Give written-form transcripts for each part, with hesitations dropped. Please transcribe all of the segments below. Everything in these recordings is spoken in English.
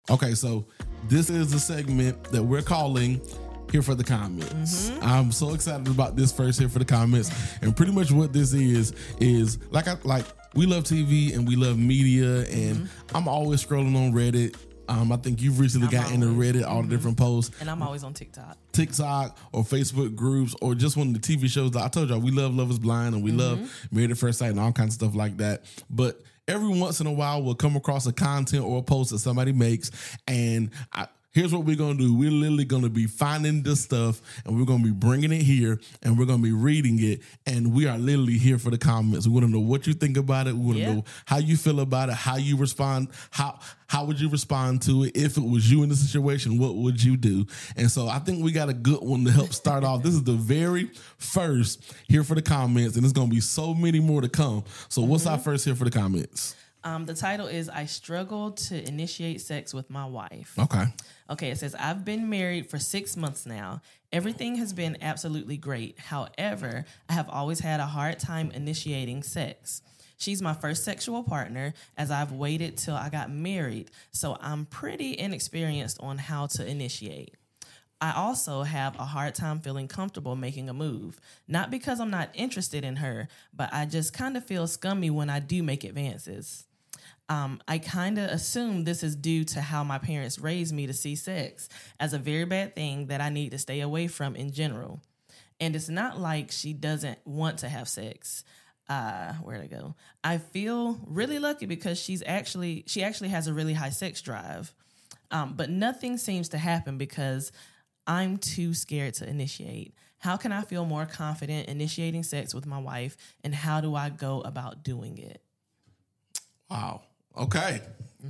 Okay, so this is a segment that we're calling Here for the Comments. I'm so excited about this first Here for the Comments. And pretty much what this is like we love TV and we love media, and I'm always scrolling on Reddit. I think you've recently got into Reddit, all the different posts. And I'm always on TikTok or Facebook groups, or just one of the TV shows that I told y'all we love Love is Blind, and we love Married at First Sight and all kinds of stuff like that. But every once in a while, we'll come across a content or a post that somebody makes, and here's what we're going to do. We're literally going to be finding this stuff, and we're going to be bringing it here, and we're going to be reading it, and we are literally here for the comments. We want to know what you think about it. We want to know how you feel about it, how you respond, how would you respond to it? If it was you in the situation, what would you do? And so I think we got a good one to help start off. This is the very first Here for the Comments, and there's going to be so many more to come. So what's our first Here for the Comments? The title is I Struggle to Initiate Sex with My Wife. Okay, it says, I've been married for 6 months now. Everything has been absolutely great. However, I have always had a hard time initiating sex. She's my first sexual partner, as I've waited till I got married, so I'm pretty inexperienced on how to initiate. I also have a hard time feeling comfortable making a move. Not because I'm not interested in her, but I just kind of feel scummy when I do make advances. I kind of assume this is due to how my parents raised me to see sex as a very bad thing that I need to stay away from in general. And it's not like she doesn't want to have sex. Where'd it go? I feel really lucky because she actually has a really high sex drive. But nothing seems to happen because I'm too scared to initiate. How can I feel more confident initiating sex with my wife, and how do I go about doing it? Wow. Okay.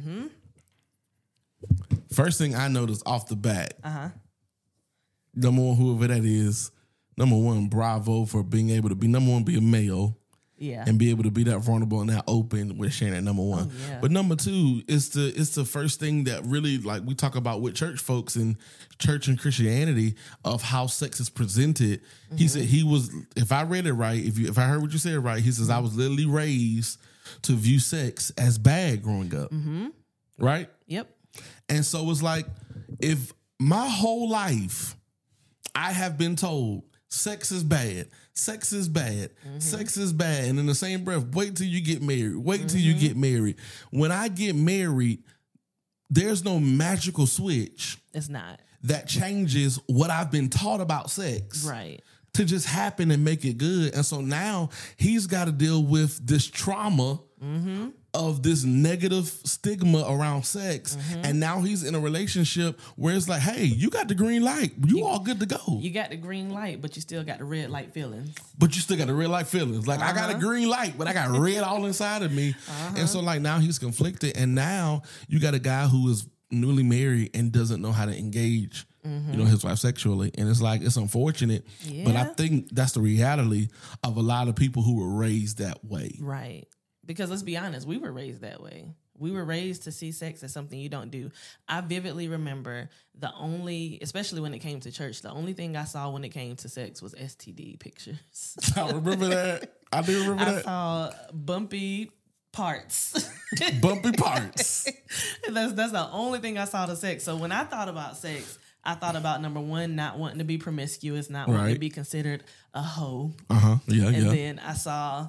First thing I noticed off the bat, number one, whoever that is, number one, bravo for being able to be, number one, be a male. Yeah. And be able to be that vulnerable and that open with sharing that, number one. Oh, yeah. But number two, it's the first thing that really, like, we talk about with church folks and church and Christianity of how sex is presented. He said he was, if I read it right, if I heard what you said right, he says I was literally raised to view sex as bad growing up. Right? Yep. And so it's like, if my whole life I have been told sex is bad, sex is bad, sex is bad, and in the same breath, wait till you get married, wait till you get married. When I get married, there's no magical switch. It's not. That changes what I've been taught about sex. Right. To just happen and make it good. And so now he's got to deal with this trauma of this negative stigma around sex. And now he's in a relationship where it's like, hey, you got the green light. You all good to go. You got the green light, but you still got the red light feelings. But you still got the red light feelings. Like, I got a green light, but I got red all inside of me. And so, like, now he's conflicted. And now you got a guy who is newly married and doesn't know how to engage his wife sexually. And it's like, it's unfortunate, but I think that's the reality of a lot of people who were raised that way. Right. Because let's be honest, we were raised that way. We were raised to see sex as something you don't do. I vividly remember especially when it came to church, the only thing I saw when it came to sex was STD pictures. I remember that. I do remember that. I saw bumpy parts. Bumpy parts. That's the only thing I saw to sex. So when I thought about sex, I thought about, number one, not wanting to be promiscuous, not wanting to be considered a hoe. Yeah, and then I saw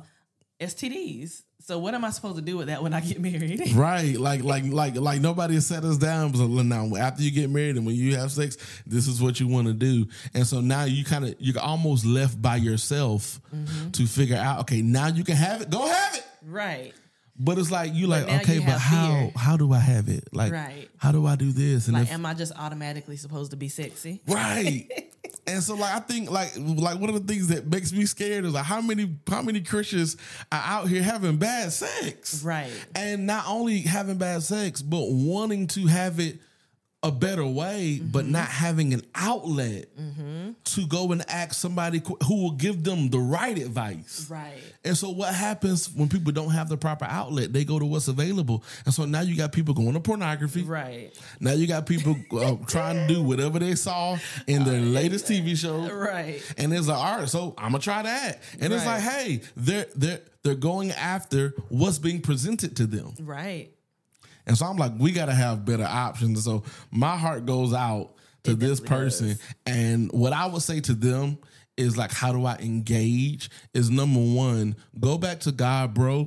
STDs. So what am I supposed to do with that when I get married? Right. Like nobody has set us down. So now, after you get married and when you have sex, this is what you want to do. And so now you're almost left by yourself to figure out, okay, now you can have it. Go have it. Right. But it's like, okay, but how do I have it? Like, how do I do this? And am I just automatically supposed to be sexy? Right. And so, like, I think, like one of the things that makes me scared is like how many Christians are out here having bad sex, right? And not only having bad sex, but wanting to have it a better way, but not having an outlet to go and ask somebody who will give them the right advice. Right. And so what happens when people don't have the proper outlet? They go to what's available. And so now you got people going to pornography. Right. Now you got people trying to do whatever they saw in their latest TV show. Right. And it's like, all right, so I'm going to try that. And it's like, hey, they're going after what's being presented to them. Right. And so I'm like, we got to have better options. So my heart goes out to this person. Does. And what I would say to them is like, how do I engage? Is number one, go back to God, bro,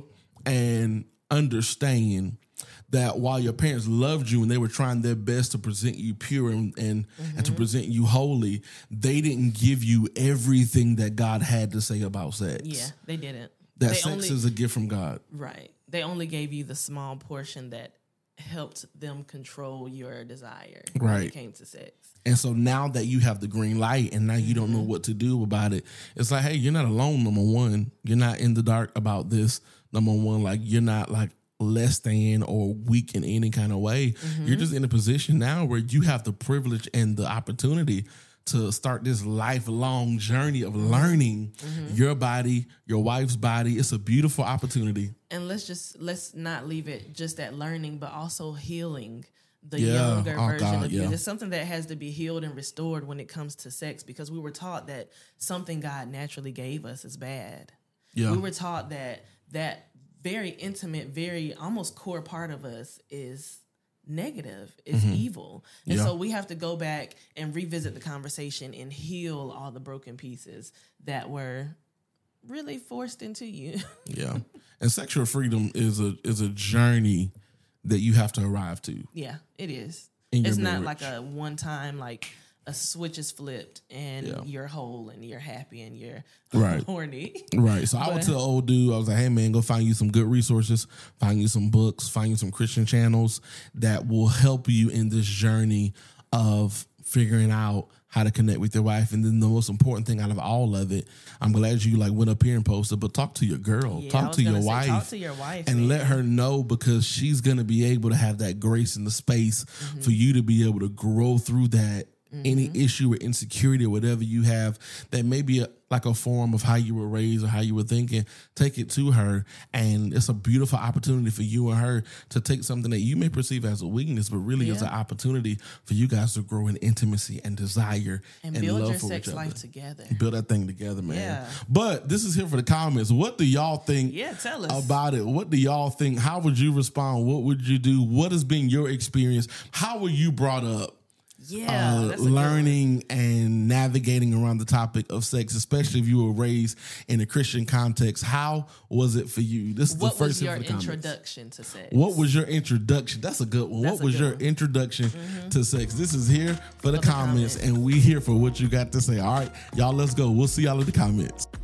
and understand that while your parents loved you and they were trying their best to present you pure and to present you holy, they didn't give you everything that God had to say about sex. Yeah, they didn't. That sex is a gift from God. Right. They only gave you the small portion that helped them control your desire when it came to sex. And so now that you have the green light and now you don't know what to do about it, it's like, hey, you're not alone, number one. You're not in the dark about this, number one. Like, you're not like less than or weak in any kind of way. You're just in a position now where you have the privilege and the opportunity to start this lifelong journey of learning your body, your wife's body. It's a beautiful opportunity. And let's not leave it just at learning, but also healing the younger version of you. It's something that has to be healed and restored when it comes to sex, because we were taught that something God naturally gave us is bad. Yeah. We were taught that very intimate, very almost core part of us is negative, is evil. And so we have to go back and revisit the conversation and heal all the broken pieces that were really forced into you. Yeah. And sexual freedom is a journey that you have to arrive to. Yeah, it is. It's not like a one time, like a switch is flipped and you're whole and you're happy and you're horny. Right. So I would tell old dude, I was like, hey man, go find you some good resources, find you some books, find you some Christian channels that will help you in this journey of figuring out how to connect with your wife. And then the most important thing out of all of it, I'm glad you like went up here and posted, but talk to your girl, talk to your wife, and let her know, because she's going to be able to have that grace in the space for you to be able to grow through that. Any issue or insecurity or whatever you have that may be like a form of how you were raised or how you were thinking, take it to her. And it's a beautiful opportunity for you and her to take something that you may perceive as a weakness, but really is an opportunity for you guys to grow in intimacy and desire and build love your for sex each other. life together. Build that thing together, man. Yeah. But this is here for the comments. What do y'all think tell us about it? What do y'all think? How would you respond? What would you do? What has been your experience? How were you brought up? Learning and navigating around the topic of sex, especially if you were raised in a Christian context. How was it for you? This is the first. What was your introduction to sex? What was your introduction? That's a good one. What was your introduction to sex? This is here for the comments, and we here for what you got to say. All right, y'all, let's go. We'll see y'all in the comments.